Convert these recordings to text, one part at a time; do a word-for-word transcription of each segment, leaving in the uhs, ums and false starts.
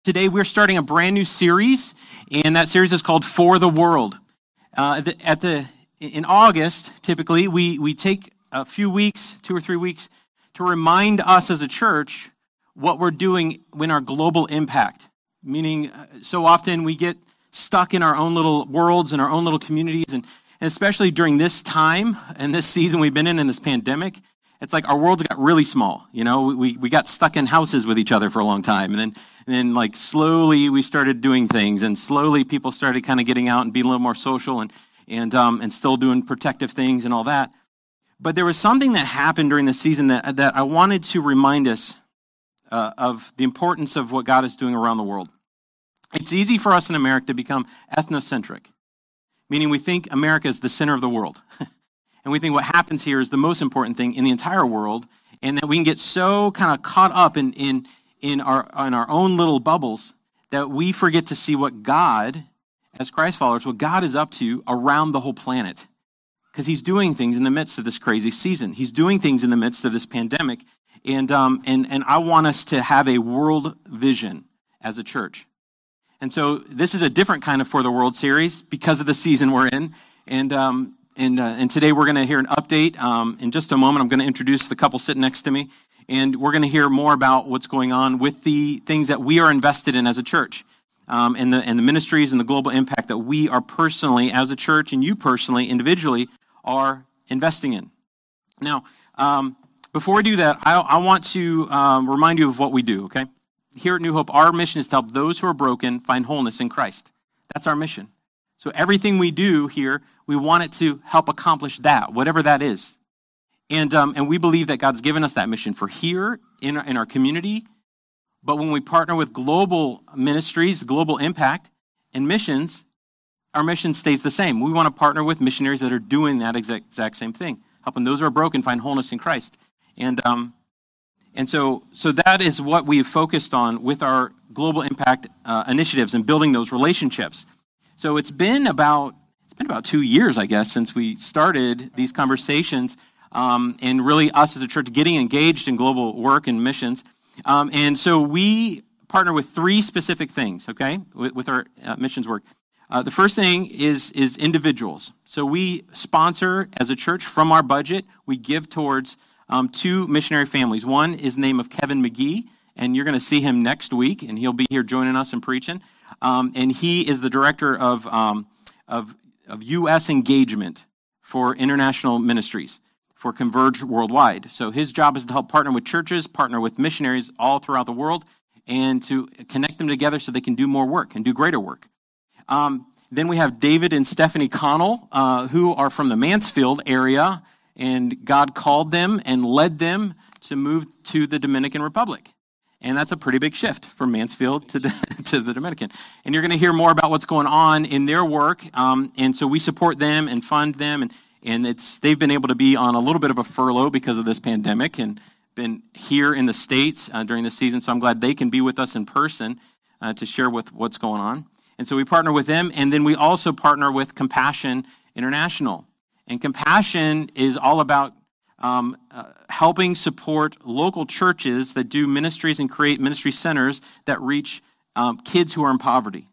Today we're starting a brand new series, and that series is called For the World. Uh, at the, at the in August, typically, we, we take a few weeks, two or three weeks, to remind us as a church what we're doing in our global impact. Meaning, uh, so often we get stuck in our own little worlds and our own little communities, and, and especially during this time and this season we've been in, in this pandemic, it's like our worlds got really small. You know, we, we got stuck in houses with each other for a long time, and then And then, like, slowly we started doing things, and slowly people started kind of getting out and being a little more social and and um, and still doing protective things and all that. But there was something that happened during the season that, that I wanted to remind us uh, of the importance of what God is doing around the world. It's easy for us in America to become ethnocentric, meaning we think America is the center of the world. And we think what happens here is the most important thing in the entire world, and that we can get so kind of caught up in in in our in our own little bubbles that we forget to see what God, as Christ followers, what God is up to around the whole planet. Because he's doing things in the midst of this crazy season. He's doing things in the midst of this pandemic. And um and, and I want us to have a world vision as a church. And so this is a different kind of For the World series because of the season we're in. And um and uh, and today we're going to hear an update. Um in just a moment, I'm going to introduce the couple sitting next to me. And we're going to hear more about what's going on with the things that we are invested in as a church, um, and the and the ministries and the global impact that we are personally, as a church, and you personally, individually, are investing in. Now, um, before we do that, I, I want to um, remind you of what we do, okay? Here at New Hope, our mission is to help those who are broken find wholeness in Christ. That's our mission. So everything we do here, we want it to help accomplish that, whatever that is. And um, and we believe that God's given us that mission for here in our, in our community. But when we partner with global ministries, global impact, and missions, our mission stays the same. We want to partner with missionaries that are doing that exact, exact same thing, helping those who are broken find wholeness in Christ. And um and so so that is what we've focused on with our global impact uh, initiatives and building those relationships. So it's been about it's been about two years, I guess, since we started these conversations. Um, and really us as a church getting engaged in global work and missions. Um, and so we partner with three specific things, okay, with, with our uh, missions work. Uh, the first thing is is individuals. So we sponsor, as a church, from our budget, we give towards um, two missionary families. One is the name of Kevin McGee, and you're going to see him next week, and he'll be here joining us and preaching. Um, and he is the director of, um, of, of U S engagement for international ministries, for Converge Worldwide. So his job is to help partner with churches, partner with missionaries all throughout the world, and to connect them together so they can do more work and do greater work. Um, then we have David and Stephanie Connell, uh, who are from the Mansfield area, and God called them and led them to move to the Dominican Republic. And that's a pretty big shift from Mansfield to the, to the Dominican. And you're going to hear more about what's going on in their work. Um, and so we support them and fund them, and And it's they've been able to be on a little bit of a furlough because of this pandemic and been here in the States uh, during the season. So I'm glad they can be with us in person uh, to share with what's going on. And so we partner with them. And then we also partner with Compassion International. And Compassion is all about um, uh, helping support local churches that do ministries and create ministry centers that reach um, kids who are in poverty.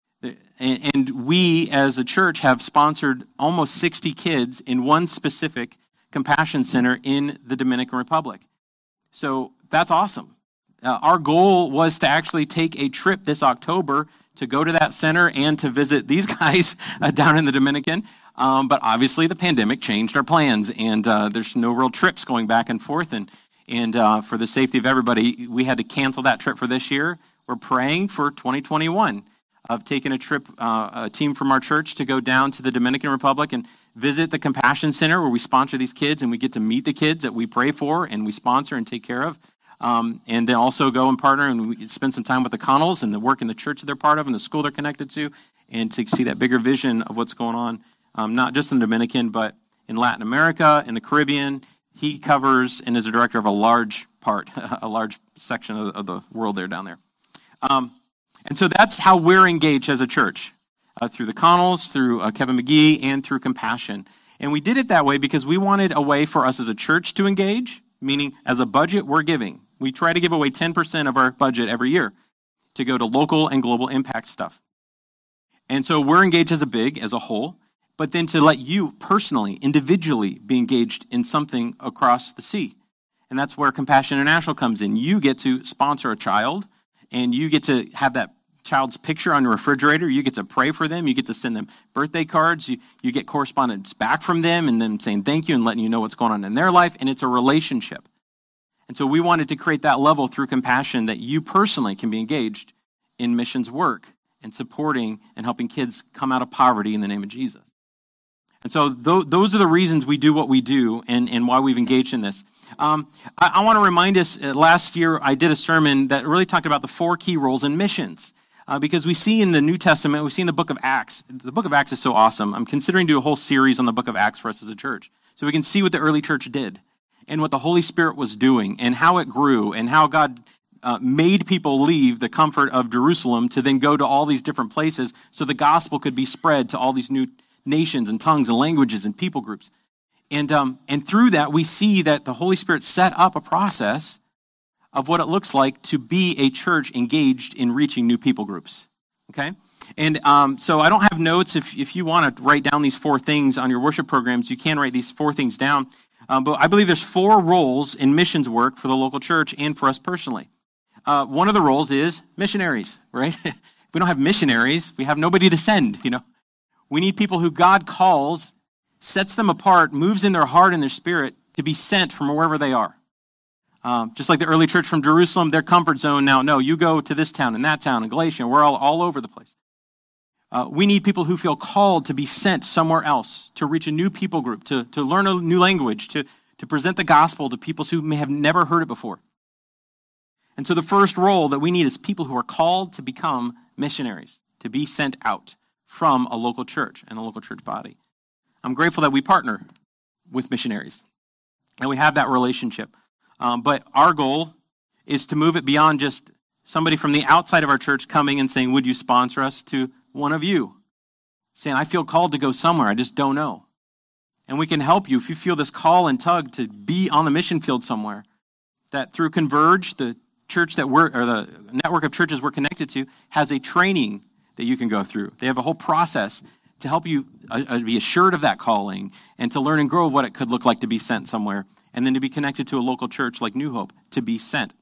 And we, as a church, have sponsored almost sixty kids in one specific compassion center in the Dominican Republic. So that's awesome. Uh, our goal was to actually take a trip this October to go to that center and to visit these guys uh, down in the Dominican. Um, but obviously the pandemic changed our plans, and uh, there's no real trips going back and forth. And, and uh, for the safety of everybody, we had to cancel that trip for this year. We're praying for twenty twenty-one. Of taking a trip, uh, a team from our church to go down to the Dominican Republic and visit the Compassion Center where we sponsor these kids, and we get to meet the kids that we pray for and we sponsor and take care of. Um, and then also go and partner and we spend some time with the Connells and the work in the church that they're part of and the school they're connected to, and to see that bigger vision of what's going on, um, not just in the Dominican, but in Latin America, in the Caribbean. He covers and is a director of a large part, a large section of, of the world there down there. Um, And so that's how we're engaged as a church, uh, through the Connells, through uh, Kevin McGee, and through Compassion. And we did it that way because we wanted a way for us as a church to engage, meaning as a budget, we're giving. We try to give away ten percent of our budget every year. to go to local and global impact stuff. And so we're engaged as a big, as a whole, but then to let you personally, individually be engaged in something across the sea. And that's where Compassion International comes in. You get to sponsor a child, and you get to have that child's picture on your refrigerator. You get to pray for them. You get to send them birthday cards. You, you get correspondence back from them and them saying thank you and letting you know what's going on in their life. And it's a relationship. And so we wanted to create that level through Compassion that you personally can be engaged in missions work and supporting and helping kids come out of poverty in the name of Jesus. And so th- those are the reasons we do what we do and, and why we've engaged in this. Um, I, I want to remind us, uh, last year I did a sermon that really talked about the four key roles in missions. Uh, because we see in the New Testament, we see in the book of Acts, the book of Acts is so awesome. I'm considering to do a whole series on the book of Acts for us as a church. So we can see what the early church did and what the Holy Spirit was doing and how it grew and how God uh, made people leave the comfort of Jerusalem to then go to all these different places so the gospel could be spread to all these new nations and tongues and languages and people groups. And um, and through that, we see that the Holy Spirit set up a process of what it looks like to be a church engaged in reaching new people groups, okay? And um, so I don't have notes. If, if you want to write down these four things on your worship programs, you can write these four things down. Um, but I believe there's four roles in missions work for the local church and for us personally. Uh, one of the roles is missionaries, right? If we don't have missionaries, we have nobody to send, you know? We need people who God calls, sets them apart, moves in their heart and their spirit to be sent from wherever they are. Um, just like the early church from Jerusalem, their comfort zone now, no, you go to this town and that town and Galatia, we're all, all over the place. Uh, we need people who feel called to be sent somewhere else, to reach a new people group, to, to learn a new language, to, to present the gospel to people who may have never heard it before. And so the first role that we need is people who are called to become missionaries, to be sent out from a local church and a local church body. I'm grateful that we partner with missionaries and we have that relationship. Um, but our goal is to move it beyond just somebody from the outside of our church coming and saying, would you sponsor us, to one of you saying, I feel called to go somewhere, I just don't know. And we can help you if you feel this call and tug to be on the mission field somewhere. That through Converge, the church that we're, or the network of churches we're connected to, has a training that you can go through. They have a whole process to help you uh, be assured of that calling and to learn and grow what it could look like to be sent somewhere, and then to be connected to a local church like New Hope to be sent.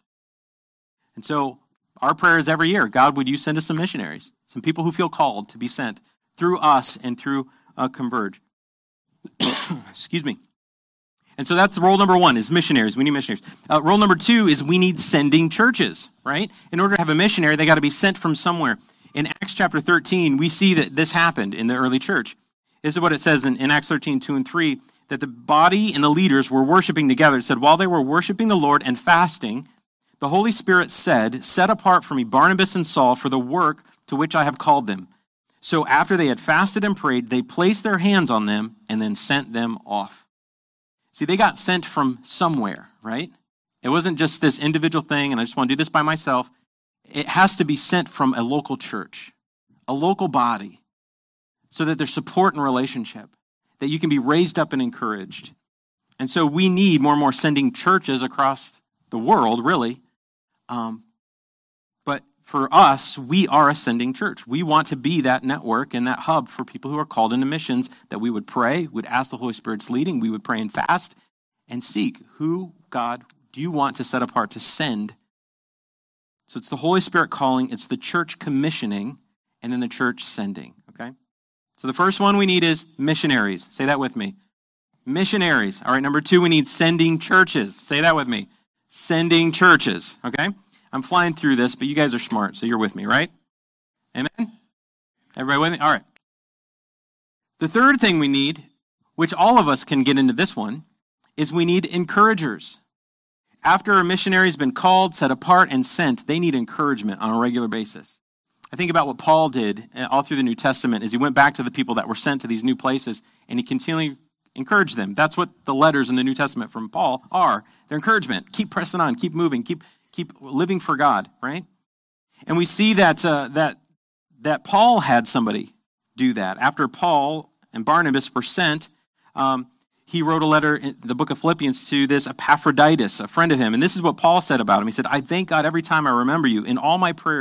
And so our prayer is every year, God, would you send us some missionaries, some people who feel called to be sent through us and through uh, Converge. Excuse me. And so that's role number one, is missionaries. We need missionaries. Uh, role number two is we need sending churches, right? In order to have a missionary, they got to be sent from somewhere. In Acts chapter thirteen, we see that this happened in the early church. This is what it says in, in Acts thirteen, two and three, that the body and the leaders were worshiping together. It said, while they were worshiping the Lord and fasting, the Holy Spirit said, set apart for me Barnabas and Saul for the work to which I have called them. So after they had fasted and prayed, they placed their hands on them and then sent them off. See, they got sent from somewhere, right? It wasn't just this individual thing, and I just want to do this by myself. It has to be sent from a local church, a local body, so that there's support and relationship, that you can be raised up and encouraged. And so we need more and more sending churches across the world, really. Um, but for us, we are a sending church. We want to be that network and that hub for people who are called into missions, that we would pray, would ask the Holy Spirit's leading, we would pray and fast and seek who, God, do you want to set apart to send? So it's the Holy Spirit calling, it's the church commissioning, and then the church sending, okay? So the first one we need is missionaries. Say that with me. Missionaries. All right, number two, we need sending churches. Say that with me. Sending churches, okay? I'm flying through this, but you guys are smart, so you're with me, right? Amen? Everybody with me? All right. The third thing we need, which all of us can get into this one, is we need encouragers. After a missionary's been called, set apart, and sent, they need encouragement on a regular basis. I think about what Paul did all through the New Testament is he went back to the people that were sent to these new places, and he continually encouraged them. That's what the letters in the New Testament from Paul are. They're encouragement. Keep pressing on, keep moving, keep keep living for God, right? And we see that uh, that that Paul had somebody do that. After Paul and Barnabas were sent, um, he wrote a letter in the book of Philippians to this Epaphroditus, a friend of him. And this is what Paul said about him. He said, I thank God every time I remember you. In all my prayers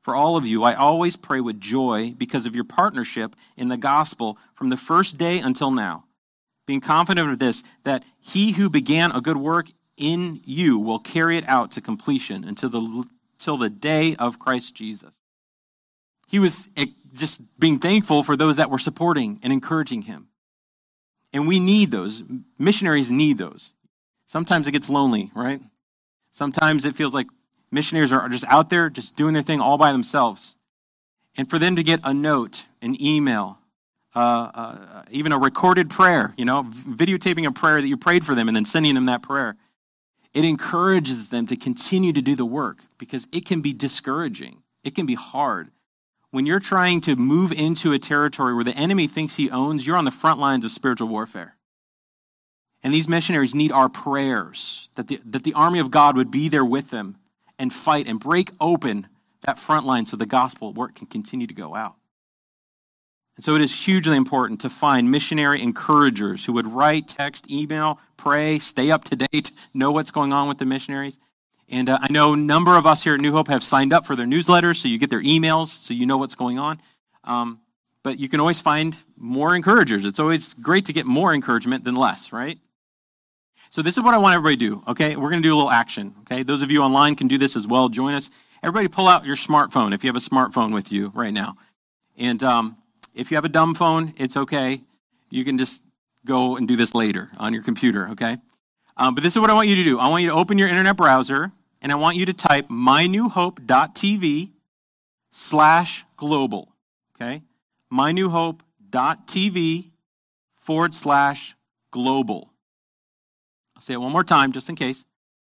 For all of you, I always pray with joy because of your partnership in the gospel from the first day until now, being confident of this, that he who began a good work in you will carry it out to completion until the, until the day of Christ Jesus. He was just being thankful for those that were supporting and encouraging him. And we need those. Missionaries need those. Sometimes it gets lonely, right? Sometimes it feels like missionaries are just out there just doing their thing all by themselves. And for them to get a note, an email, uh, uh, even a recorded prayer, you know, videotaping a prayer that you prayed for them and then sending them that prayer, it encourages them to continue to do the work because it can be discouraging. It can be hard. When you're trying to move into a territory where the enemy thinks he owns, you're on the front lines of spiritual warfare. And these missionaries need our prayers, that the, that the army of God would be there with them and fight and break open that front line so the gospel work can continue to go out. And so it is hugely important to find missionary encouragers who would write, text, email, pray, stay up to date, know what's going on with the missionaries. And uh, I know a number of us here at New Hope have signed up for their newsletters, so you get their emails, so you know what's going on. Um, but you can always find more encouragers. It's always great to get more encouragement than less, right? So this is what I want everybody to do, okay? We're going to do a little action, okay? Those of you online can do this as well. Join us. Everybody pull out your smartphone if you have a smartphone with you right now. And um, if you have a dumb phone, it's okay. You can just go and do this later on your computer, okay? Um, but this is what I want you to do. I want you to open your internet browser, and I want you to type mynewhope.tv slash global, okay? mynewhope.tv forward slash global. I'll say it one more time just in case.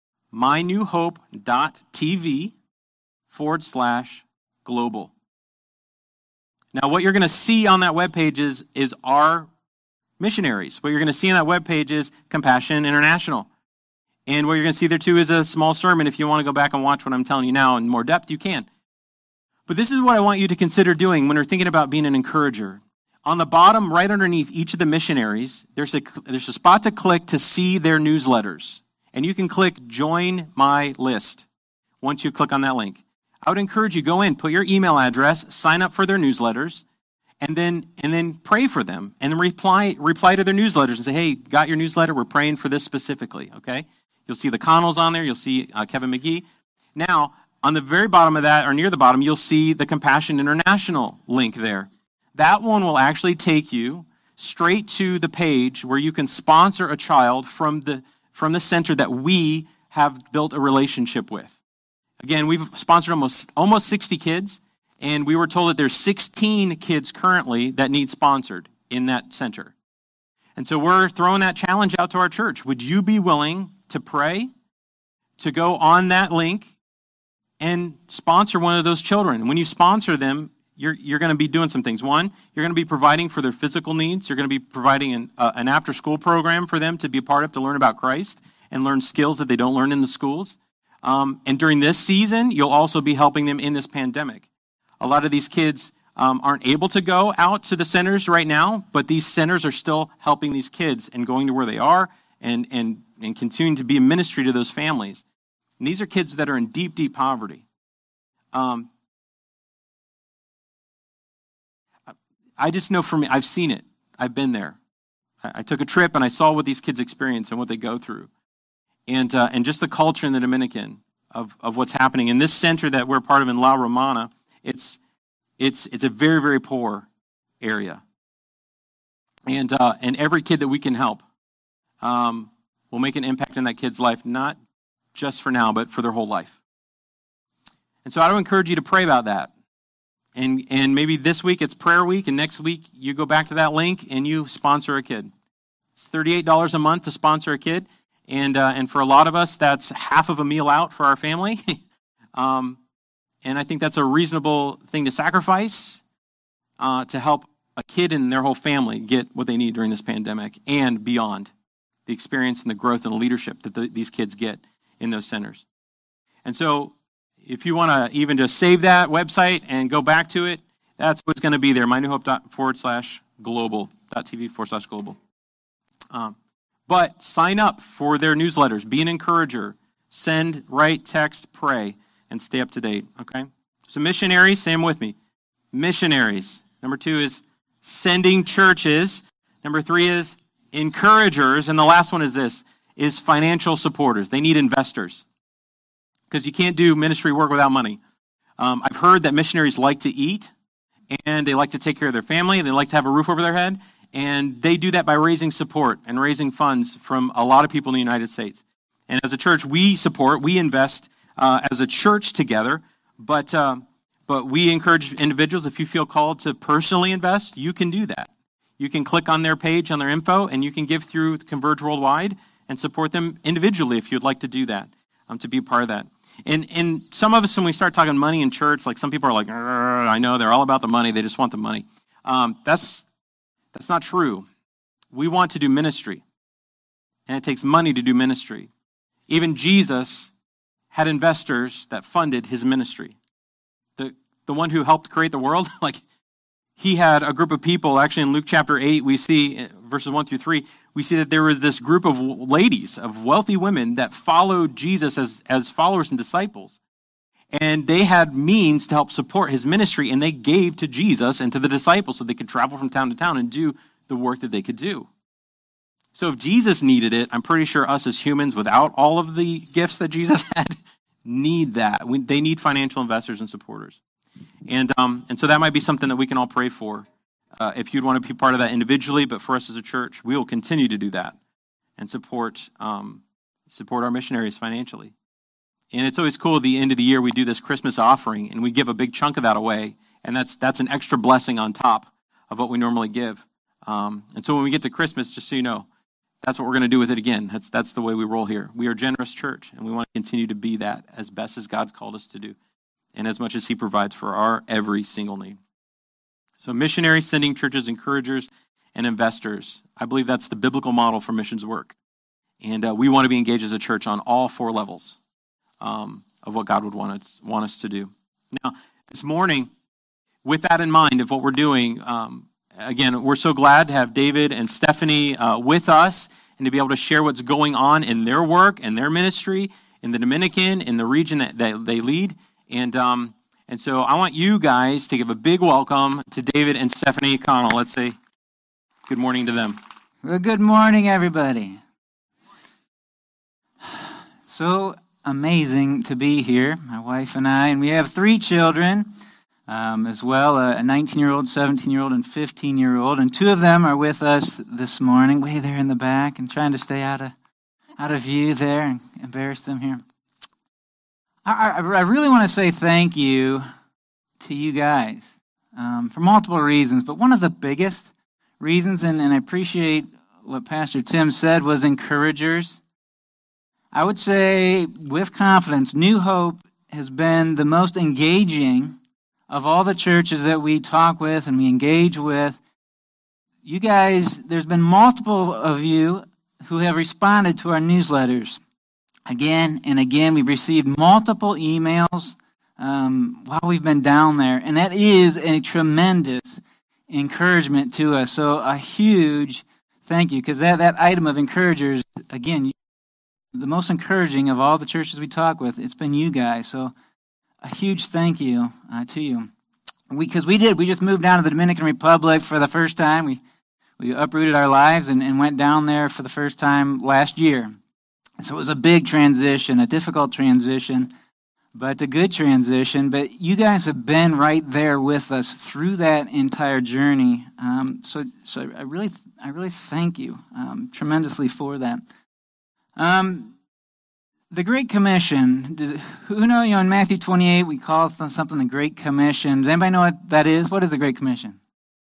mynewhope.tv forward slash global. Now, what you're going to see on that webpage is, is our missionaries. What you're going to see on that webpage is Compassion International. And what you're going to see there too is a small sermon. If you want to go back and watch what I'm telling you now in more depth, you can. But this is what I want you to consider doing when you're thinking about being an encourager. On the bottom, right underneath each of the missionaries, there's a, there's a spot to click to see their newsletters. And you can click Join My List once you click on that link. I would encourage you, go in, put your email address, sign up for their newsletters, and then and then pray for them. And then reply, reply to their newsletters and say, hey, got your newsletter? We're praying for this specifically, okay? You'll see the Connells on there. You'll see uh, Kevin McGee. Now, on the very bottom of that, or near the bottom, you'll see the Compassion International link there. That one will actually take you straight to the page where you can sponsor a child from the from the center that we have built a relationship with. Again, we've sponsored almost almost sixty kids, and we were told that there's sixteen kids currently that need sponsored in that center. And so we're throwing that challenge out to our church. Would you be willing to pray, to go on that link and sponsor one of those children? And when you sponsor them, You're, you're going to be doing some things. One, you're going to be providing for their physical needs. You're going to be providing an, uh, an after-school program for them to be a part of to learn about Christ and learn skills that they don't learn in the schools. Um, and during this season, you'll also be helping them in this pandemic. A lot of these kids um, aren't able to go out to the centers right now, but these centers are still helping these kids and going to where they are and, and, and continuing to be a ministry to those families. And these are kids that are in deep, deep poverty. Um, I just know for me, I've seen it. I've been there. I, I took a trip and I saw what these kids experience and what they go through. And uh, and just the culture in the Dominican of, of what's happening. In this center that we're part of in La Romana, it's it's it's a very, very poor area. And uh, and every kid that we can help um, will make an impact in that kid's life, not just for now, but for their whole life. And so I would encourage you to pray about that. And and maybe this week it's prayer week, and next week you go back to that link and you sponsor a kid. It's thirty-eight dollars a month to sponsor a kid, and uh, and for a lot of us, that's half of a meal out for our family. um, and I think that's a reasonable thing to sacrifice uh, to help a kid and their whole family get what they need during this pandemic and beyond, the experience and the growth and the leadership that the, these kids get in those centers. And so if you want to even just save that website and go back to it, that's what's going to be there, mynewhope forward slash global, .tv forward slash global. Um, but sign up for their newsletters. Be an encourager. Send, write, text, pray, and stay up to date, okay? So missionaries, say them with me. Missionaries. Number two is sending churches. Number three is encouragers. And the last one is this, is financial supporters. They need investors because you can't do ministry work without money. Um, I've heard that missionaries like to eat and they like to take care of their family. They like to have a roof over their head. And they do that by raising support and raising funds from a lot of people in the United States. And as a church, we support, we invest uh, as a church together. But uh, but we encourage individuals, if you feel called to personally invest, you can do that. You can click on their page, on their info, and you can give through Converge Worldwide and support them individually if you'd like to do that, um, to be a part of that. And and some of us, when we start talking money in church, like some people are like, I know, they're all about the money, they just want the money. Um, that's that's not true. We want to do ministry, and it takes money to do ministry. Even Jesus had investors that funded his ministry. The the one who helped create the world, like he had a group of people. Actually, in Luke chapter eight, we see verses one through three, we see that there was this group of ladies, of wealthy women that followed Jesus as, as followers and disciples. And they had means to help support his ministry, and they gave to Jesus and to the disciples so they could travel from town to town and do the work that they could do. So if Jesus needed it, I'm pretty sure us as humans, without all of the gifts that Jesus had, need that. We, they need financial investors and supporters. And um, and so that might be something that we can all pray for. Uh, if you'd want to be part of that individually, but for us as a church, we will continue to do that and support um, support our missionaries financially. And it's always cool at the end of the year, we do this Christmas offering, and we give a big chunk of that away, and that's that's an extra blessing on top of what we normally give. Um, and so when we get to Christmas, just so you know, that's what we're going to do with it again. That's that's the way we roll here. We are a generous church, and we want to continue to be that as best as God's called us to do, and as much as he provides for our every single need. So missionaries, sending churches, encouragers, and investors. I believe that's the biblical model for missions work. And uh, we want to be engaged as a church on all four levels um, of what God would want us, want us to do. Now, this morning, with that in mind of what we're doing, um, again, we're so glad to have David and Stephanie uh, with us and to be able to share what's going on in their work and their ministry in the Dominican, in the region that, that they lead. And um, and so I want you guys to give a big welcome to David and Stephanie Connell. Let's say good morning to them. Well, good morning, everybody. So amazing to be here, my wife and I, and we have three children um, as well, a nineteen-year-old, seventeen-year-old, and fifteen-year-old, and two of them are with us this morning, way there in the back, and trying to stay out of out of view there and embarrass them here. I, I, I really want to say thank you to you guys um, for multiple reasons, but one of the biggest reasons, and, and I appreciate what Pastor Tim said, was encouragers. I would say with confidence, New Hope has been the most engaging of all the churches that we talk with and we engage with. You guys, there's been multiple of you who have responded to our newsletters. Again and again, we've received multiple emails um, while we've been down there, and that is a tremendous encouragement to us. So a huge thank you, because that, that item of encouragers, again, the most encouraging of all the churches we talk with, it's been you guys. So a huge thank you uh, to you. Because we, we did, we just moved down to the Dominican Republic for the first time. We we uprooted our lives and, and went down there for the first time last year. So it was a big transition, a difficult transition, but a good transition. But you guys have been right there with us through that entire journey. Um, so, so I really, I really thank you um, tremendously for that. Um, the Great Commission. Did, who know? You know, in Matthew twenty-eight, we call something the Great Commission. Does anybody know what that is? What is the Great Commission?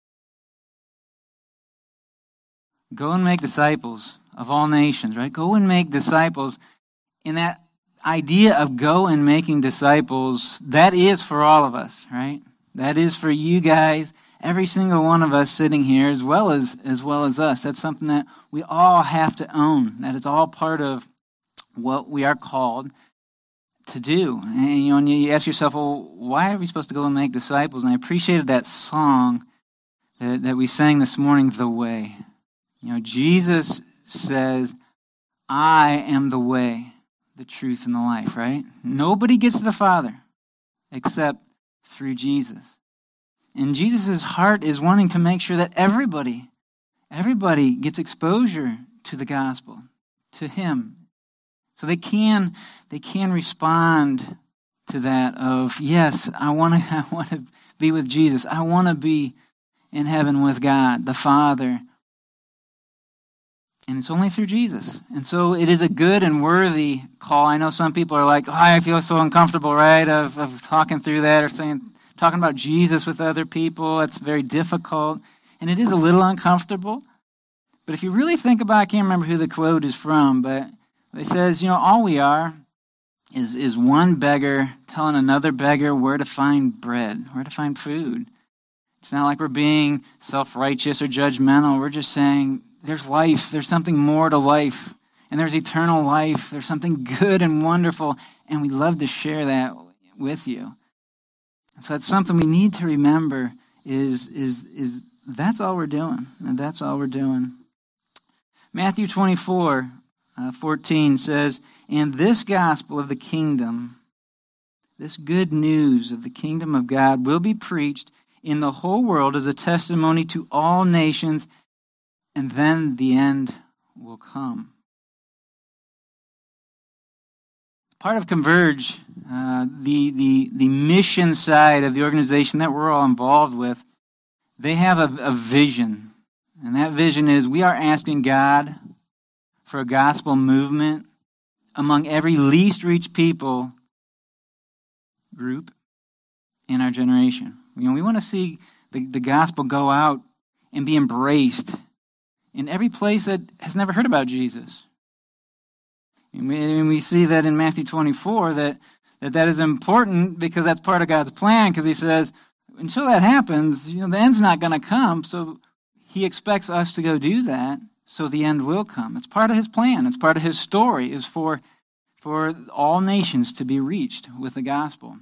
Go and make disciples of all nations, right? Go and make disciples. And that idea of go and making disciples, that is for all of us, right? That is for you guys, every single one of us sitting here, as well as as well as us. That's something that we all have to own. That is all part of what we are called to do. And you know, and you ask yourself, well, why are we supposed to go and make disciples? And I appreciated that song that, that we sang this morning, The Way. You know, Jesus says, I am the way, the truth, and the life, right? Nobody gets to the Father except through Jesus. And Jesus' heart is wanting to make sure that everybody, everybody gets exposure to the gospel, to him. So they can, they can respond to that of, yes, I want to I want to be with Jesus. I want to be in heaven with God, the Father. And it's only through Jesus. And so it is a good and worthy call. I know some people are like, oh, I feel so uncomfortable, right, of, of talking through that or saying, talking about Jesus with other people. It's very difficult. And it is a little uncomfortable. But if you really think about it, I can't remember who the quote is from, but it says, you know, all we are is, is one beggar telling another beggar where to find bread, where to find food. It's not like we're being self-righteous or judgmental. We're just saying, there's life. There's something more to life. And there's eternal life. There's something good and wonderful. And we'd love to share that with you. So that's something we need to remember is, is, is that's all we're doing. And that's all we're doing. Matthew twenty-four, uh, fourteen says, and this gospel of the kingdom, this good news of the kingdom of God will be preached in the whole world as a testimony to all nations, and then the end will come. Part of Converge, uh, the, the, the mission side of the organization that we're all involved with, they have a, a vision. And that vision is we are asking God for a gospel movement among every least reached people group in our generation. You know, we want to see the, the gospel go out and be embraced in every place that has never heard about Jesus. And we, and we see that in Matthew twenty-four, that, that that is important because that's part of God's plan, because he says, until that happens, you know, the end's not going to come, so he expects us to go do that, so the end will come. It's part of his plan. It's part of his story, is for, for all nations to be reached with the gospel.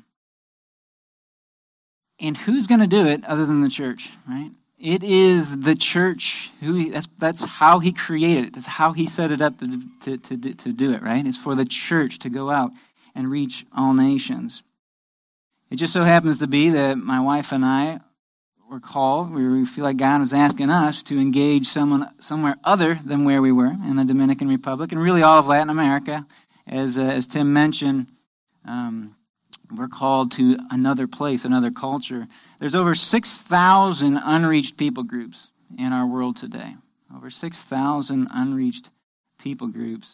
And who's going to do it other than the church, right? It is the church. Who he, that's, that's how he created it. That's how he set it up to, to, to, to do it, right? It's for the church to go out and reach all nations. It just so happens to be that my wife and I were called, we feel like God was asking us to engage someone somewhere other than where we were, in the Dominican Republic, and really all of Latin America. As, uh, as Tim mentioned, um, we're called to another place, another culture. There's over six thousand unreached people groups in our world today. Over six thousand unreached people groups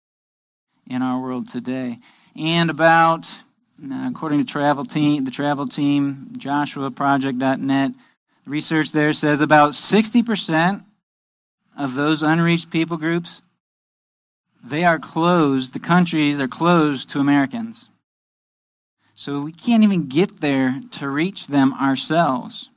in our world today. And about, uh, according to travel team, the travel team, Joshua Project dot net, research there says about sixty percent of those unreached people groups, they are closed, the countries are closed to Americans. So we can't even get there to reach them ourselves.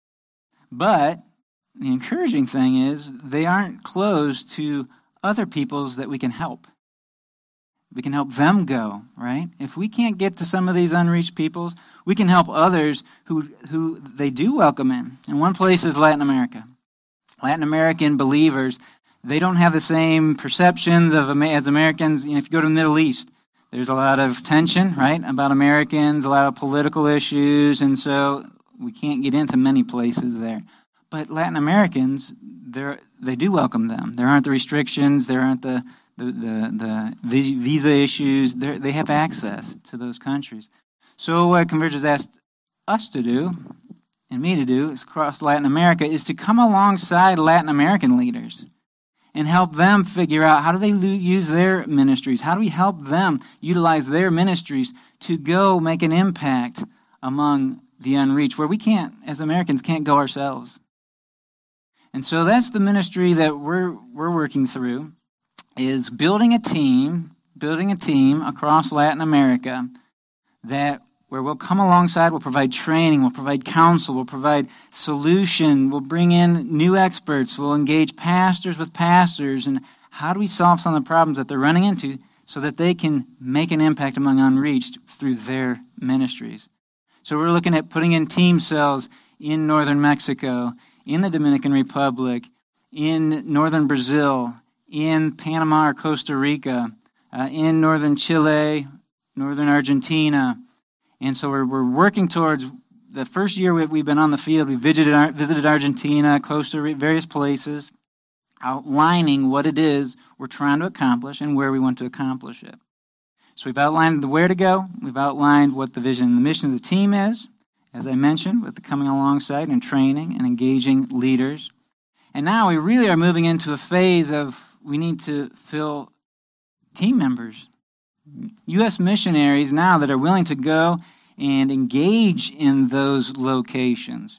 But the encouraging thing is they aren't closed to other peoples that we can help. We can help them go, right? If we can't get to some of these unreached peoples, we can help others who, who they do welcome in. And one place is Latin America. Latin American believers, they don't have the same perceptions of as Americans. You know, if you go to the Middle East, there's a lot of tension, right, about Americans, a lot of political issues, and so we can't get into many places there. But Latin Americans, they they do welcome them. There aren't the restrictions. There aren't the the the, the visa issues. They're, they have access to those countries. So what Converge has asked us to do, and me to do, is across Latin America, is to come alongside Latin American leaders and help them figure out how do they use their ministries. How do we help them utilize their ministries to go make an impact among the unreached, where we can't, as Americans, can't go ourselves. And so that's the ministry that we're we're working through, is building a team, building a team across Latin America that where we'll come alongside, we'll provide training, we'll provide counsel, we'll provide solution, we'll bring in new experts, we'll engage pastors with pastors, and how do we solve some of the problems that they're running into so that they can make an impact among unreached through their ministries. So we're looking at putting in team cells in northern Mexico, in the Dominican Republic, in northern Brazil, in Panama or Costa Rica, uh, in northern Chile, northern Argentina, And so we're, we're working towards the first year we, we've been on the field. We visited, visited Argentina, Costa Rica, various places, outlining what it is we're trying to accomplish and where we want to accomplish it. So we've outlined the where to go. We've outlined what the vision and the mission of the team is, as I mentioned, with the coming alongside and training and engaging leaders. And now we really are moving into a phase of we need to fill team members, U S missionaries now that are willing to go and engage in those locations.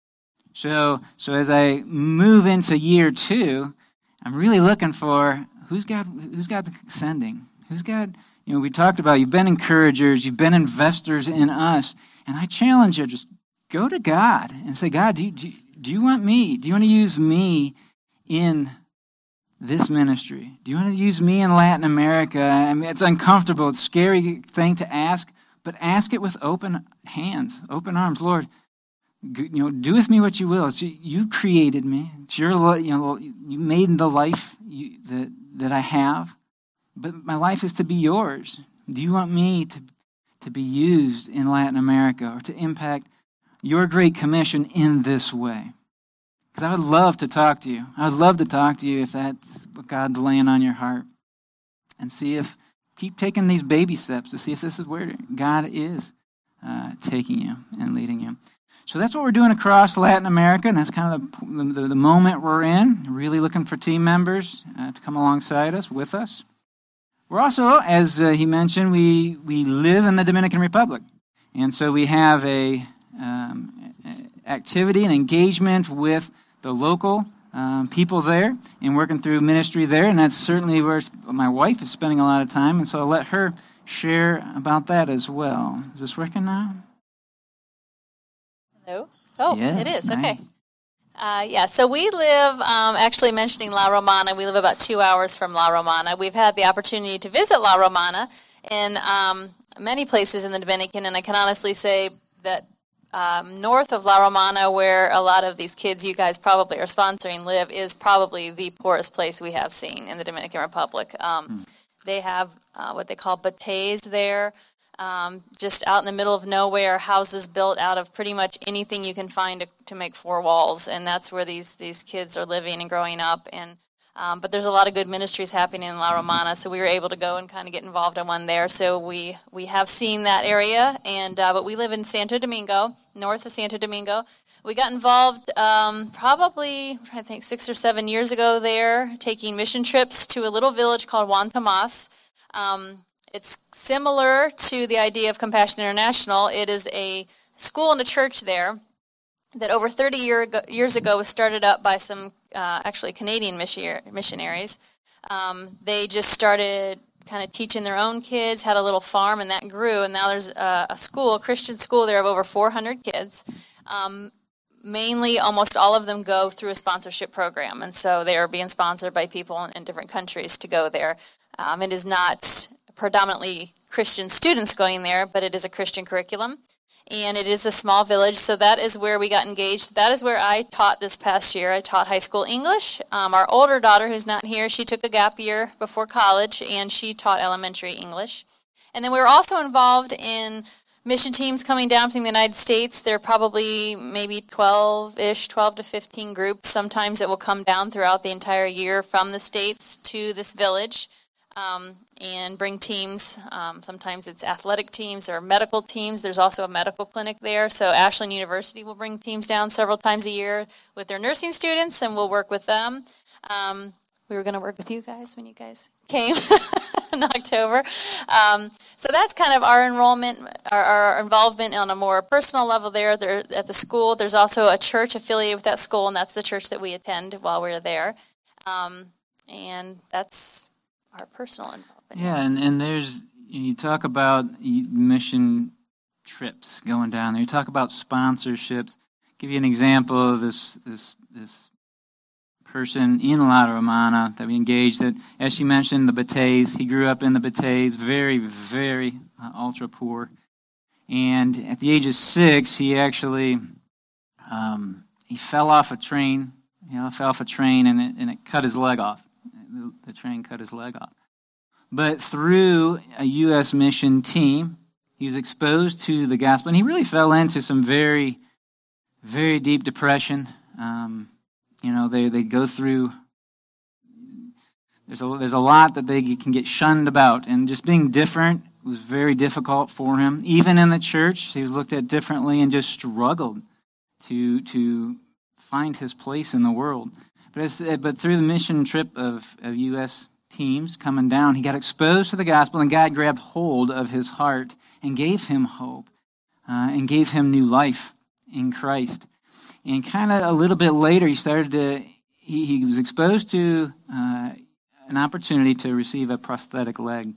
So, so as I move into year two, I'm really looking for who's got who's got the sending, who's got. You know, we talked about you've been encouragers, you've been investors in us, and I challenge you, just go to God and say, God, do you, do you, do you want me? Do you want to use me in this ministry? Do you want to use me in Latin America? I mean, it's uncomfortable, it's a scary thing to ask, but ask it with open hands, open arms. Lord, you know, do with me what you will. It's, you created me. It's your, you know, you made the life you, that that I have. But my life is to be yours. Do you want me to, to be used in Latin America or to impact your great commission in this way? Because I would love to talk to you. I would love to talk to you if that's what God's laying on your heart. And see if, keep taking these baby steps to see if this is where God is uh, taking you and leading you. So that's what we're doing across Latin America, and that's kind of the, the, the moment we're in, really looking for team members uh, to come alongside us, with us. We're also, as uh, he mentioned, we, we live in the Dominican Republic. And so we have a um, activity and engagement with the local um, people there and working through ministry there. And that's certainly where my wife is spending a lot of time. And so I'll let her share about that as well. Is this working now? Hello? Oh, yes, it is. nice. Okay. Uh, yeah, so we live, um, actually mentioning La Romana, we live about two hours from La Romana. We've had the opportunity to visit La Romana in um, many places in the Dominican, and I can honestly say that um, north of La Romana, where a lot of these kids you guys probably are sponsoring live, is probably the poorest place we have seen in the Dominican Republic. Um, mm. They have uh, what they call bateys there. Um, just out in the middle of nowhere, houses built out of pretty much anything you can find to, to make four walls, and that's where these these kids are living and growing up. And um, but there's a lot of good ministries happening in La Romana, so we were able to go and kind of get involved in one there. So we we have seen that area, and uh, but we live in Santo Domingo, north of Santo Domingo. We got involved um, probably I'm trying to think six or seven years ago there, taking mission trips to a little village called Juan Tomas. Um, It's similar to the idea of Compassion International. It is a school and a church there that over thirty year ago, years ago was started up by some uh, actually Canadian missionaries. Um, they just started kind of teaching their own kids, had a little farm, and that grew. And now there's a, a school, a Christian school there of over four hundred kids. Um, mainly, almost all of them go through a sponsorship program. And so they are being sponsored by people in, in different countries to go there. Um, it is not predominantly Christian students going there, but it is a Christian curriculum, and it is a small village, so that is where we got engaged. That is where I taught this past year. I taught high school English. Um, our older daughter, who's not here, she took a gap year before college, and she taught elementary English. And then we were also involved in mission teams coming down from the United States. There are probably maybe twelve-ish, twelve to fifteen groups. Sometimes it will come down throughout the entire year from the States to this village. Um, and bring teams. Um, sometimes it's athletic teams or medical teams. There's also a medical clinic there. So Ashland University will bring teams down several times a year with their nursing students, and we'll work with them. Um, we were going to work with you guys when you guys came in October. Um, so that's kind of our enrollment, our, our involvement on a more personal level there. There at the school. There's also a church affiliated with that school, and that's the church that we attend while we're there. Um, and that's our personal involvement. Yeah, and, and there's, you talk about mission trips going down there. You talk about sponsorships. I'll give you an example of this this this person in La Romana that we engaged. That, as she mentioned, the Bateys. He grew up in the Bateys, very, very uh, ultra poor. And at the age of six, he actually um, he fell off a train. You know, fell off a train, and it and it cut his leg off. The train cut his leg off. But through a U S mission team he was exposed to the gospel, and he really fell into some very, very deep depression. Um, you know, they they go through. There's a there's a lot that they can get shunned about, and just being different was very difficult for him. Even in the church, he was looked at differently and just struggled to to find his place in the world. But as, but through the mission trip of, of U S teams coming down, he got exposed to the gospel, and God grabbed hold of his heart and gave him hope uh, and gave him new life in Christ. And kind of a little bit later, he started to, he, he was exposed to uh, an opportunity to receive a prosthetic leg.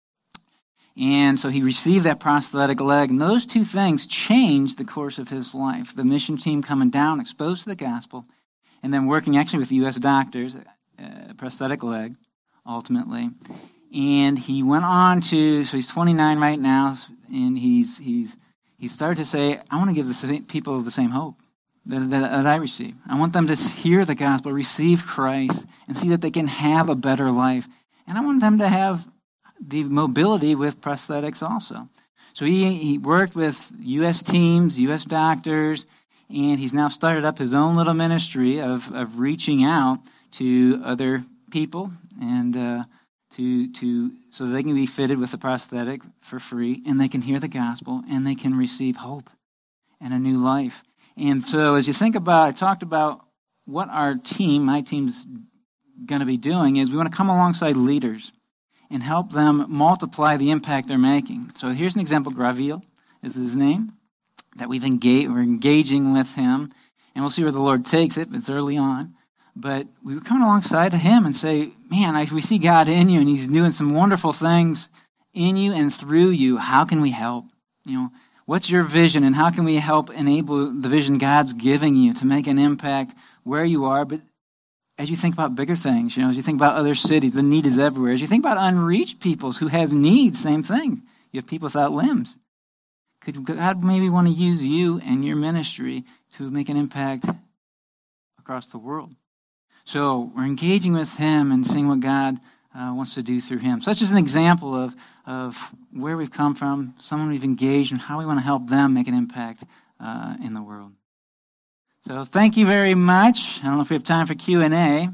And so he received that prosthetic leg, and those two things changed the course of his life. The mission team coming down, exposed to the gospel, and then working actually with U S doctors, uh, prosthetic leg, ultimately. And he went on to, so he's twenty-nine right now, and he's he's he started to say, I want to give the same, people the same hope that, that, that I receive. I want them to hear the gospel, receive Christ, and see that they can have a better life. And I want them to have the mobility with prosthetics also. So he, he worked with U S teams, U S doctors, and he's now started up his own little ministry of, of reaching out to other people and uh, to to so they can be fitted with a prosthetic for free, and they can hear the gospel, and they can receive hope and a new life. And so as you think about, I talked about what our team, my team's going to be doing, is we want to come alongside leaders and help them multiply the impact they're making. So here's an example. Gravil is his name, that we've engaged, we're engaging with him, and we'll see where the Lord takes it. It's early on. But we were coming alongside of him and say, man, I, we see God in you, and he's doing some wonderful things in you and through you. How can we help? You know, what's your vision, and how can we help enable the vision God's giving you to make an impact where you are? But as you think about bigger things, you know, as you think about other cities, the need is everywhere. As you think about unreached peoples who has needs, same thing. You have people without limbs. Could God maybe want to use you and your ministry to make an impact across the world? So we're engaging with him and seeing what God uh, wants to do through him. So that's just an example of, of where we've come from, someone we've engaged, and how we want to help them make an impact uh, in the world. So thank you very much. I don't know if we have time for Q and A.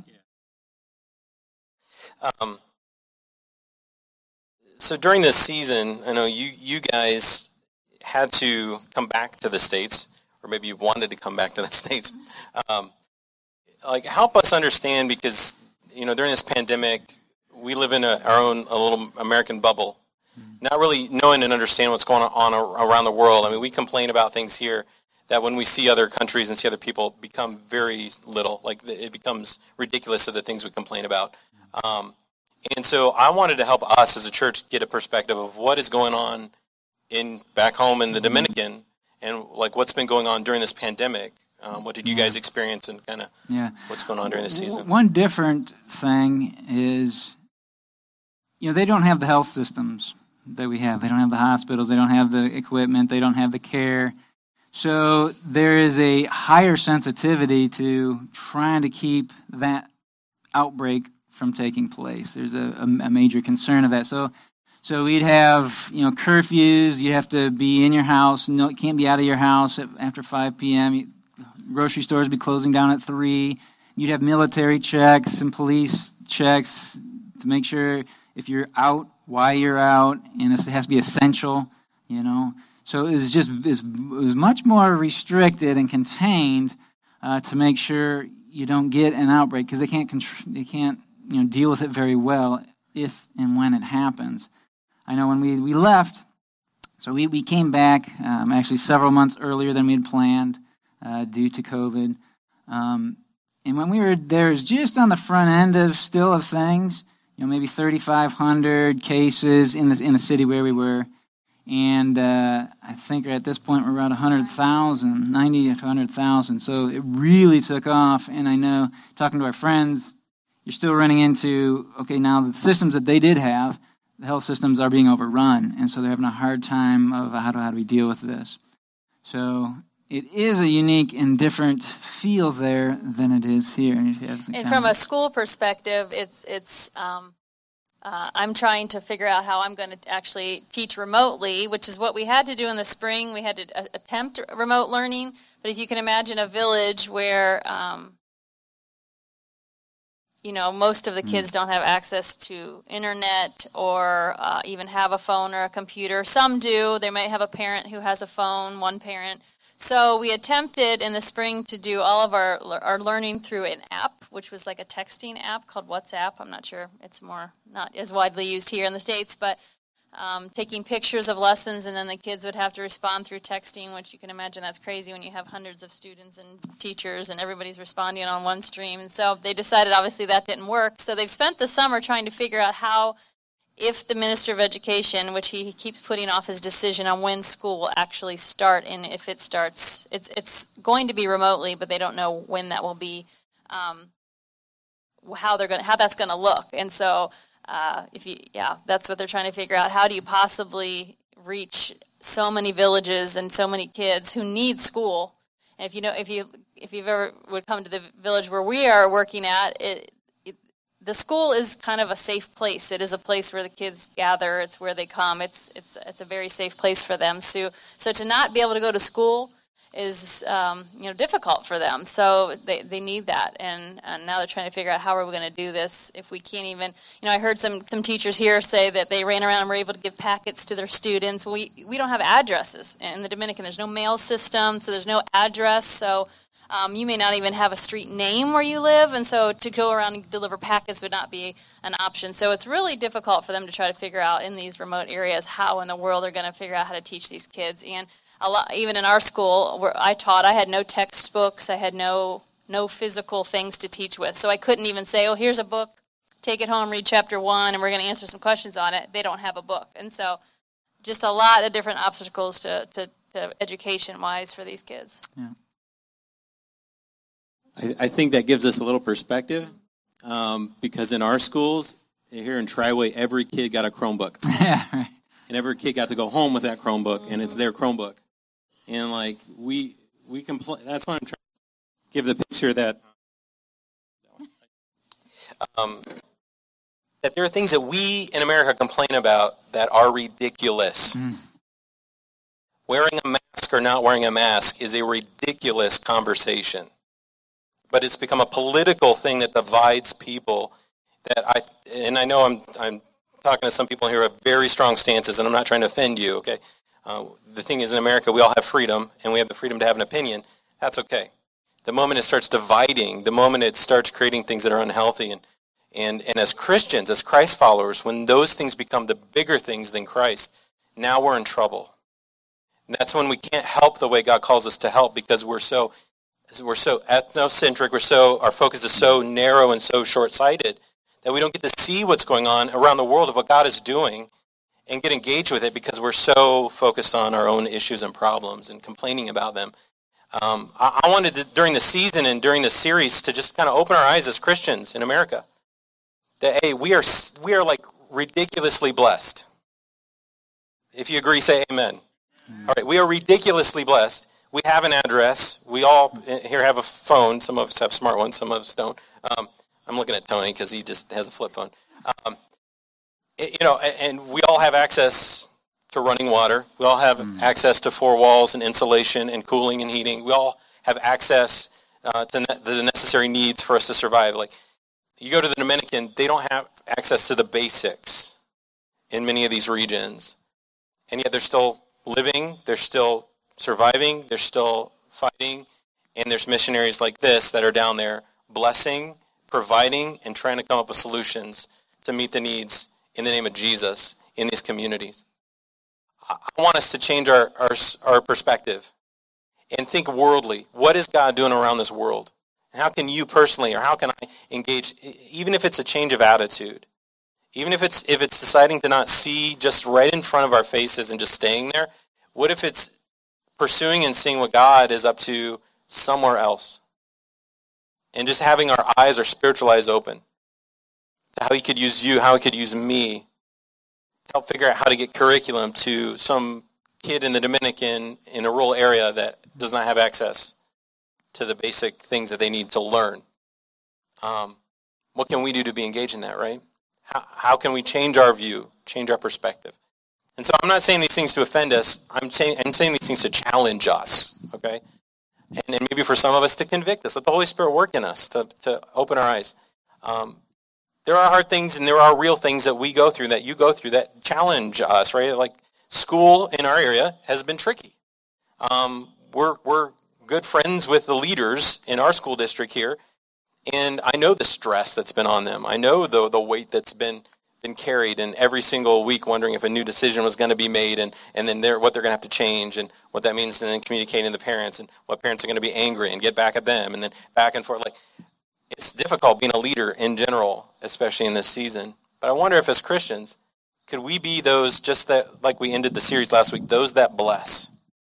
Um, so during this season, I know you, you guys had to come back to the States, or maybe you wanted to come back to the States. Um, like, help us understand, because, you know, during this pandemic, we live in a, our own a little American bubble, not really knowing and understanding what's going on around the world. I mean, we complain about things here that when we see other countries and see other people become very little, like it becomes ridiculous of the things we complain about. Um, and so I wanted to help us as a church get a perspective of what is going on in back home in the Dominican, and like what's been going on during this pandemic. Um, what did you guys experience, and kind of yeah. what's going on during this season? One different thing is, you know, they don't have the health systems that we have. They don't have the hospitals. They don't have the equipment. They don't have the care. So there is a higher sensitivity to trying to keep that outbreak from taking place. There's a, a, a major concern of that. So so we'd have, you know, curfews. You have to be in your house. No, you can't be out of your house after five p.m. Grocery stores would be closing down at three. You'd have military checks and police checks to make sure if you're out, why you're out, and if it has to be essential, you know. So it was just it was, it was much more restricted and contained uh, to make sure you don't get an outbreak, because they can't contr- they can't you know deal with it very well if and when it happens. I know when we, we left, so we, we came back um, actually several months earlier than we had planned uh, due to COVID. Um, and when we were there, it was just on the front end of still of things, you know, maybe thirty-five hundred cases in the in the city where we were. And uh, I think at this point we're around one hundred thousand, ninety to one hundred thousand. So it really took off. And I know, talking to our friends, you're still running into, okay, now the systems that they did have, the health systems are being overrun. And so they're having a hard time of how do, how do we deal with this. So it is a unique and different feel there than it is here. And, and from a school perspective, it's it's... Um uh, I'm trying to figure out how I'm going to actually teach remotely, which is what we had to do in the spring. We had to uh, attempt remote learning. But if you can imagine a village where, um, you know, most of the kids don't have access to internet or uh, even have a phone or a computer. Some do. They might have a parent who has a phone, one parent. So we attempted in the spring to do all of our our learning through an app, which was like a texting app called WhatsApp. I'm not sure it's more not as widely used here in the States, but um, taking pictures of lessons, and then the kids would have to respond through texting, which you can imagine that's crazy when you have hundreds of students and teachers and everybody's responding on one stream. And so they decided obviously that didn't work. So they've spent the summer trying to figure out how, if the Minister of Education, which he, he keeps putting off his decision on when school will actually start, and if it starts, it's it's going to be remotely, but they don't know when that will be, um, how they're going, how that's going to look. And so, uh, if you, yeah, that's what they're trying to figure out. How do you possibly reach so many villages and so many kids who need school? And if you know, if you if you've ever would come to the village where we are working at, it. The school is kind of a safe place. It is a place where the kids gather. It's where they come. It's it's it's a very safe place for them. So so to not be able to go to school is um, you know difficult for them. So they, they need that. And, and now they're trying to figure out how are we going to do this if we can't even. You know, I heard some some teachers here say that they ran around and were able to give packets to their students. We we don't have addresses in the Dominican. There's no mail system, so there's no address. So. Um, you may not even have a street name where you live, and so to go around and deliver packets would not be an option. So it's really difficult for them to try to figure out in these remote areas how in the world they're going to figure out how to teach these kids. And a lot, even in our school where I taught, I had no textbooks, I had no no physical things to teach with. So I couldn't even say, oh, here's a book, take it home, read chapter one, and we're going to answer some questions on it. They don't have a book. And so just a lot of different obstacles to, to, to education-wise for these kids. Yeah. I, I think that gives us a little perspective um, because in our schools, here in Triway, every kid got a Chromebook. Yeah, right. And every kid got to go home with that Chromebook, and it's their Chromebook. And, like, we we complain. That's why I'm trying to give the picture that um, that there are things that we in America complain about that are ridiculous. Mm. Wearing a mask or not wearing a mask is a ridiculous conversation. But it's become a political thing that divides people. That I and I know I'm I'm talking to some people here who have very strong stances, and I'm not trying to offend you. Okay, uh, the thing is, in America, we all have freedom, and we have the freedom to have an opinion. That's okay. The moment it starts dividing, the moment it starts creating things that are unhealthy, and and and as Christians, as Christ followers, when those things become the bigger things than Christ, now we're in trouble. And that's when we can't help the way God calls us to help because we're so. We're so ethnocentric, we're so, our focus is so narrow and so short-sighted that we don't get to see what's going on around the world of what God is doing and get engaged with it because we're so focused on our own issues and problems and complaining about them. Um, I, I wanted to, during the season and during the series to just kind of open our eyes as Christians in America that, hey, we are we are like ridiculously blessed. If you agree, say amen. Mm. All right, we are ridiculously blessed. We have an address. We all here have a phone. Some of us have smart ones. Some of us don't. Um, I'm looking at Tony because he just has a flip phone. Um, it, you know, and we all have access to running water. We all have mm. access to four walls and insulation and cooling and heating. We all have access uh, to ne- the necessary needs for us to survive. Like you go to the Dominican, they don't have access to the basics in many of these regions, and yet they're still living. They're still surviving, they're still fighting, and there's missionaries like this that are down there blessing, providing, and trying to come up with solutions to meet the needs in the name of Jesus in these communities. I want us to change our, our, our perspective and think worldly. What is God doing around this world? And how can you personally, or how can I engage, even if it's a change of attitude, even if it's if it's deciding to not see just right in front of our faces and just staying there, what if it's pursuing and seeing what God is up to somewhere else. And just having our eyes, our spiritual eyes open to how he could use you, how he could use me to help figure out how to get curriculum to some kid in the Dominican in a rural area that does not have access to the basic things that they need to learn. Um, what can we do to be engaged in that, right? How, how can we change our view, change our perspective? And so I'm not saying these things to offend us. I'm saying, I'm saying these things to challenge us, okay? And, and maybe for some of us to convict us. Let the Holy Spirit work in us to, to open our eyes. Um, there are hard things and there are real things that we go through, that you go through, that challenge us, right? Like school in our area has been tricky. Um, we're, we're good friends with the leaders in our school district here, and I know the stress that's been on them. I know the the weight that's been been carried, and every single week wondering if a new decision was going to be made, and, and then they're, what they're going to have to change, and what that means, and then communicating to the parents, and what parents are going to be angry and get back at them, and then back and forth. Like, it's difficult being a leader in general, especially in this season. But I wonder if as Christians, could we be those, just that, like we ended the series last week, those that bless?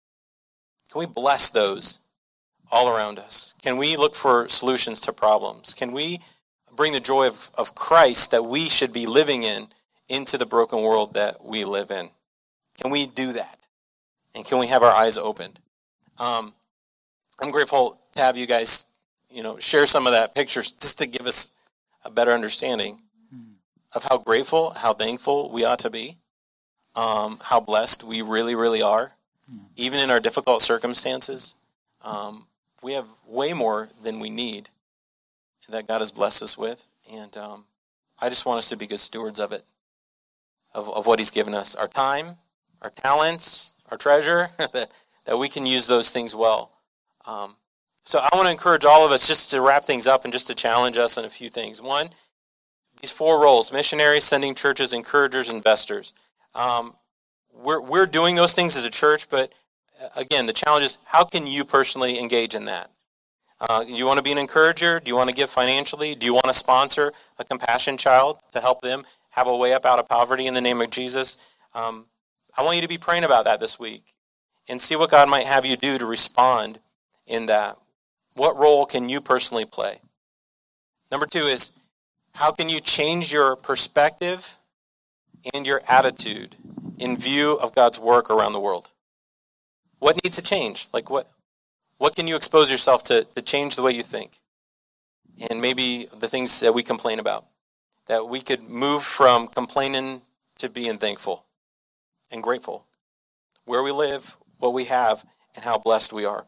Can we bless those all around us? Can we look for solutions to problems? Can we bring the joy of, of Christ that we should be living in into the broken world that we live in? Can we do that? And can we have our eyes opened? Um, I'm grateful to have you guys, you know, share some of that pictures just to give us a better understanding of how grateful, how thankful we ought to be, um, how blessed we really, really are, even in our difficult circumstances. Um, we have way more than we need that God has blessed us with, and um, I just want us to be good stewards of it, of, of what he's given us, our time, our talents, our treasure, that, that we can use those things well. Um, so I want to encourage all of us just to wrap things up and just to challenge us on a few things. One, these four roles: missionaries, sending churches, encouragers, investors. Um, we're, we're doing those things as a church, but again, the challenge is, how can you personally engage in that? Uh, you want to be an encourager? Do you want to give financially? Do you want to sponsor a compassion child to help them have a way up out of poverty in the name of Jesus? Um, I want you to be praying about that this week and see what God might have you do to respond in that. What role can you personally play? Number two is, how can you change your perspective and your attitude in view of God's work around the world? What needs to change? Like what? What can you expose yourself to to change the way you think? And maybe the things that we complain about, that we could move from complaining to being thankful and grateful. Where we live, what we have, and how blessed we are.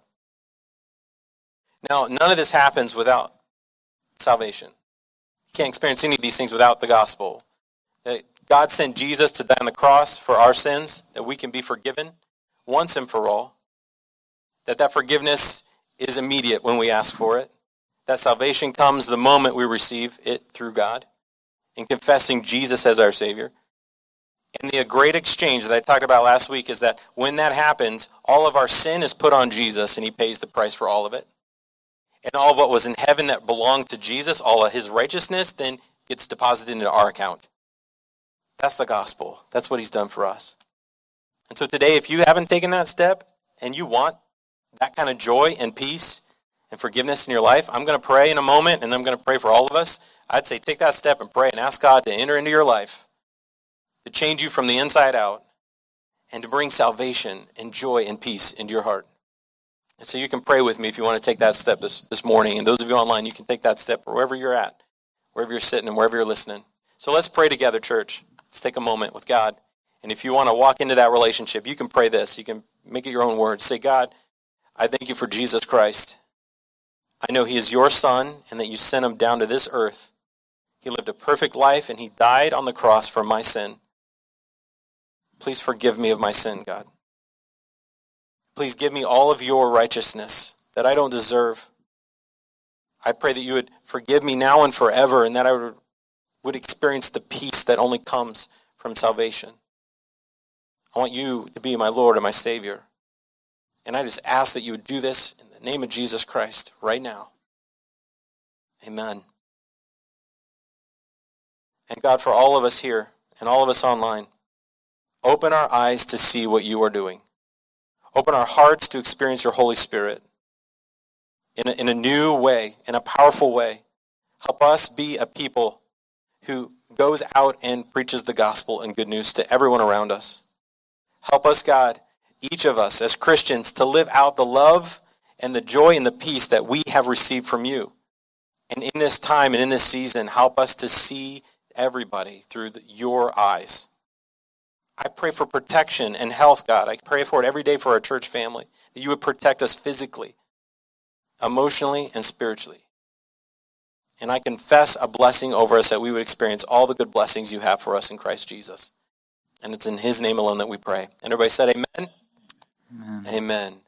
Now, none of this happens without salvation. You can't experience any of these things without the gospel. That God sent Jesus to die on the cross for our sins, that we can be forgiven once and for all. That that forgiveness is immediate when we ask for it. That salvation comes the moment we receive it through God, in confessing Jesus as our Savior. And the great exchange that I talked about last week is that when that happens, all of our sin is put on Jesus, and he pays the price for all of it. And all of what was in heaven that belonged to Jesus, all of his righteousness, then gets deposited into our account. That's the gospel. That's what he's done for us. And so today, if you haven't taken that step and you want that kind of joy and peace and forgiveness in your life, I'm going to pray in a moment, and I'm going to pray for all of us. I'd say take that step and pray and ask God to enter into your life, to change you from the inside out, and to bring salvation and joy and peace into your heart. And so you can pray with me if you want to take that step this, this morning. And those of you online, you can take that step wherever you're at, wherever you're sitting and wherever you're listening. So let's pray together, church. Let's take a moment with God. And if you want to walk into that relationship, you can pray this. You can make it your own words. Say, God, I thank you for Jesus Christ. I know he is your son and that you sent him down to this earth. He lived a perfect life and he died on the cross for my sin. Please forgive me of my sin, God. Please give me all of your righteousness that I don't deserve. I pray that you would forgive me now and forever, and that I would, would experience the peace that only comes from salvation. I want you to be my Lord and my Savior. And I just ask that you would do this in the name of Jesus Christ right now. Amen. And God, for all of us here and all of us online, open our eyes to see what you are doing. Open our hearts to experience your Holy Spirit in a, in a new way, in a powerful way. Help us be a people who goes out and preaches the gospel and good news to everyone around us. Help us, God, each of us as Christians, to live out the love and the joy and the peace that we have received from you. And in this time and in this season, help us to see everybody through the, your eyes. I pray for protection and health, God. I pray for it every day for our church family, that you would protect us physically, emotionally, and spiritually. And I confess a blessing over us that we would experience all the good blessings you have for us in Christ Jesus. And it's in his name alone that we pray. And everybody said amen? Amen. Amen.